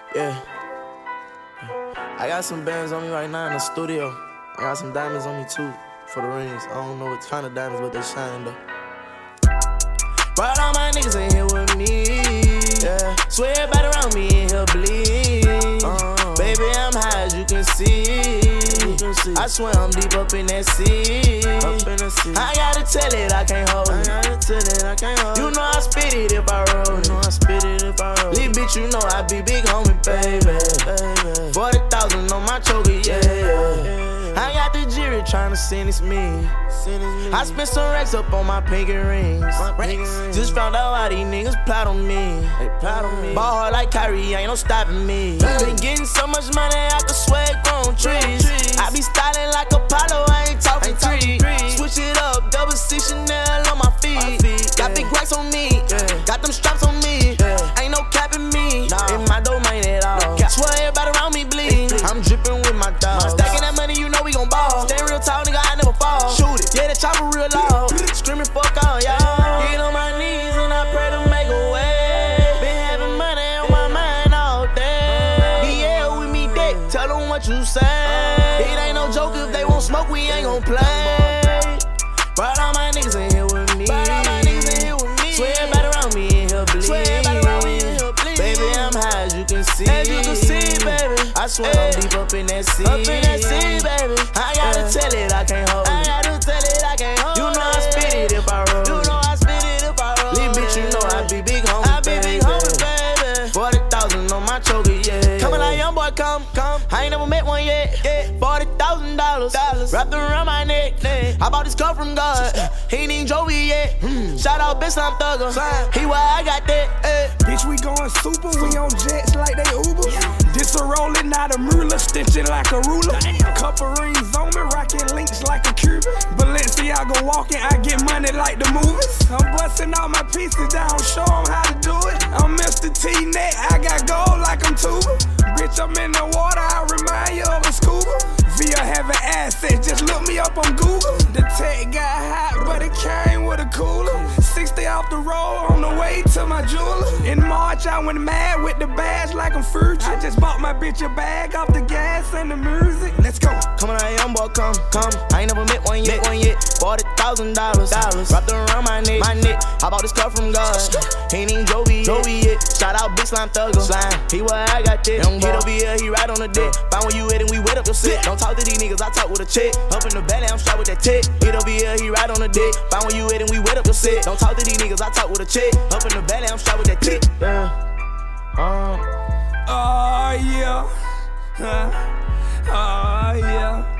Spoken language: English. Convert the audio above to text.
Yeah. I got some bands on me right now in the studio. I got some diamonds on me too for the rings. I don't know what kind of diamonds, but they shining though. Brought all my niggas in here with me. Yeah. Swear everybody around me in here bleed. Baby, I'm high as you can see. I swear I'm deep up in that sea. I gotta tell it, I can't hold it. You know I spit it if I roll it. Little bitch, you know I be big homie, baby. 40,000 on my choker, yeah. I got the jury tryna sentence me. I spent some racks up on my pinky rings. Just found out why these niggas plot on me. Ball hard like Kyrie, ain't no stopping me. Been getting so much money, I could swear it grown trees. I be styling like Apollo, I ain't talking three. Switch it up, double six Chanel on my feet. Got big racks on me, got them straps on me. Ain't no capping me, in my domain at all. Swear everybody around me bleed. I'm dripping with my dog. Stacking that money, you know we gon' ball. Stay real tall, nigga, I never fall. Shoot it, yeah, that chopper real loud. Screaming fuck all y'all. Get on my knees and I pray to make a way. Been having money on my mind all day. Yeah, with me dick, tell them what you say. It ain't no joke if they won't smoke, we ain't gon' play. Brought all my niggas in here with me. Swear everybody around me in here bleed. Baby, I'm high as you can see. Baby. I swear I'm deep up in that sea. Baby. I gotta tell it, I can't hold it. You know I spit it if I roll it. Little bitch, you know I be big homie, baby. 40,000 on my choker, yeah. Coming like young boy, come. I ain't never met one yet. $40,000 wrapped around my neck. I bought this car from God. He ain't even drove it yet. Shout out bitch, I'm thugger. He why I got that. Bitch, we going super. We on jets like they Uber. This a rollin', not a ruler, stitching like a ruler. Couple rings on me, rockin' links like a Cuban. Balenciaga walking, I get money like the movies. I'm busting all my pieces down, show 'em how to do it. I'm Mr. T-Net, I got gold like I'm Tuba. Bitch, I'm in the water, I remind you of a scuba. Via having assets, just look me up on Google. The tech got hot, but it came with a cooler. 60 off the road, on the way to my jeweler. In March, I went mad with the badge like I'm Fuji. I just bought my bitch a bag off the gas and the music. Let's go. Come on, young boy, come. I ain't never met one yet. $40,000 wrapped around my neck. I bought this car from God. He ain't even drove it yet. Shout out Big Slime Thugger. He where I got that. Get over here, he right on the deck. Find where you at and we wet up your set. Don't talk to these niggas, I talk with a check. Up in the valley, I'm strapped with that tech. Get over here, he right on the deck. Find where you at and we wet up your set. Don't talk to these niggas, I talk with a check. Up in the valley, I'm strapped with that tech. Oh yeah. Oh yeah.